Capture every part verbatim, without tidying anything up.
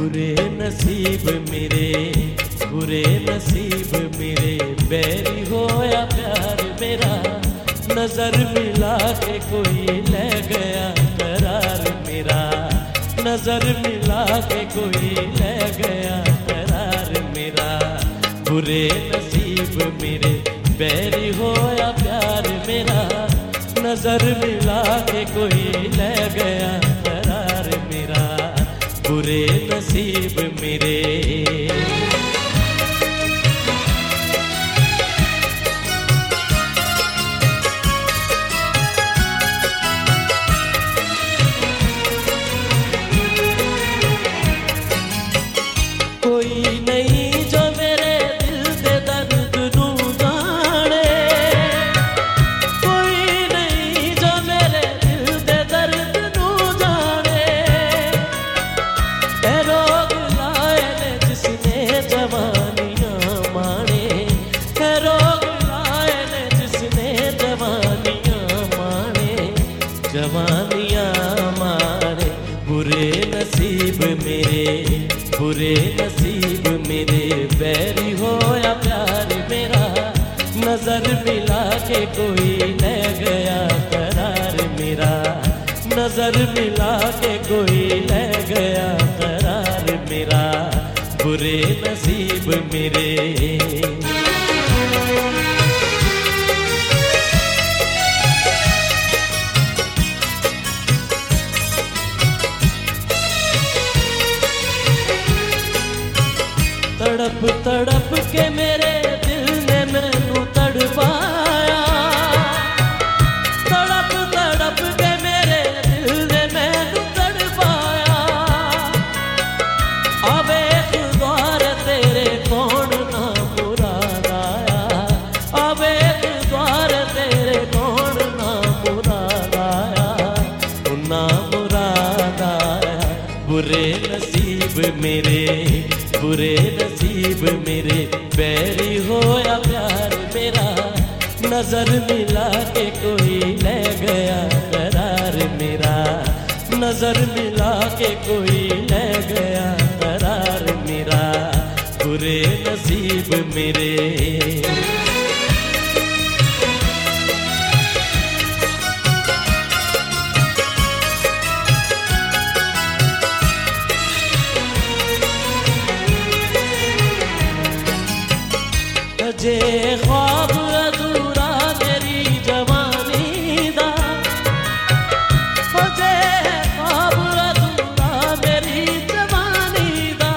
बुरे नसीब मेरे, बुरे नसीब मेरे, बैरी होया प्यार मेरा, नजर मिला के कोई ले गया करार मेरा, नजर मिला के कोई ले गया करार मेरा। बुरे नसीब मेरे, बैरी होया प्यार मेरा, नजर मिला के कोई ले गया करार मेरा। बुरे नसीब मेरे। कोई नहीं जो मेरे दिल दे दर्द नू जाने, कोई नहीं जो मेरे दिल दे दर्द नू जाने, ए रोग लाए ने जिसने जवानियां माने, ए रोग लाए ने जिसने जवानियां माने, जवानियां माने। बुरे नसीब मेरे, बुरे नसीब मेरे, बैरी होया प्यार मेरा, नजर मिला के कोई ले गया करार मेरा, नजर मिला के कोई ले गया करार मेरा। बुरे नसीब मेरे। तड़प तड़प के मेरे दिल ने मैनू तड़पाया, तड़प तड़प के मेरे दिल ने मैनू तड़पाया। अब एक द्वार तेरे कौन ना मुराद आया, अब एक द्वार तेरे कौन ना मुराद आया, ना मुराद आया। बुरे नसीब मेरे, बुरे नसीब मेरे, बैरी होया प्यार मेरा, नजर मिला के कोई ले गया करार मेरा, नजर मिला के कोई ले गया करार मेरा। बुरे नसीब मेरे। जे ख्वाब अधूरा तेरी जवानी दा, जे ख्वाब अधूरा मेरी जवानी दा,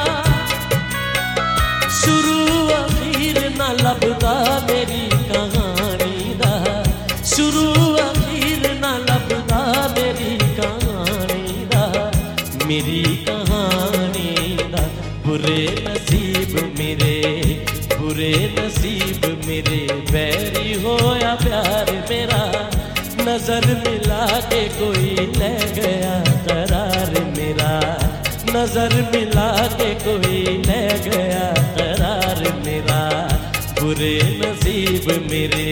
शुरू अखीर न लभदा मेरी कहानी दा, शुरू अखीर न लभदा मेरी कहानी दा, मेरी कहानी दा। बुरे नसीब मेरे, बुरे नसीब मेरे, बैरी होया प्यार मेरा, नजर मिला के कोई ले गया करार मेरा, नजर मिला के कोई ले गया करार मेरा। बुरे नसीब मेरे।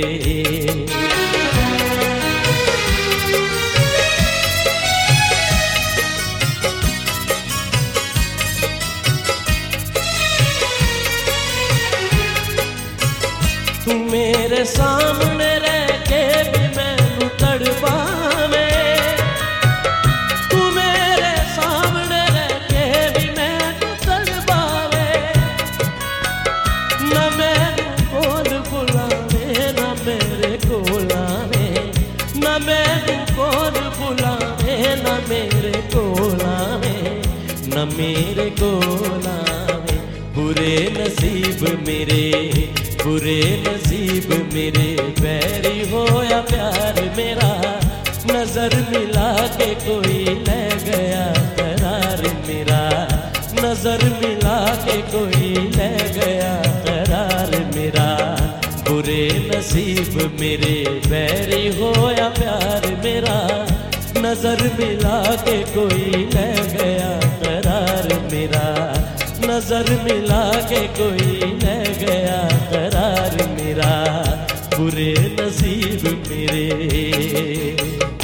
तू मेरे सामने रह के भी मैनू तड़पावे, तू मेरे सामने रह के भी मैनू तड़पावे, न मैनू कोल बुलावे, न मेरे कोल आवे, न मैनू कोल बुलावे, न मेरे कोल आवे, न मेरे कोल आवे। बुरे नसीब मेरे, बुरे नसीब मेरे, बैरी होया प्यार मेरा, नजर मिला के कोई ले गया करार मेरा, नजर मिला के कोई ले गया करार मेरा। बुरे नसीब मेरे, बैरी होया प्यार मेरा, नजर मिला के कोई ले गया करार मेरा, नजर मिला के कोई ले गया करार मेरा। बुरे नसीब मेरे।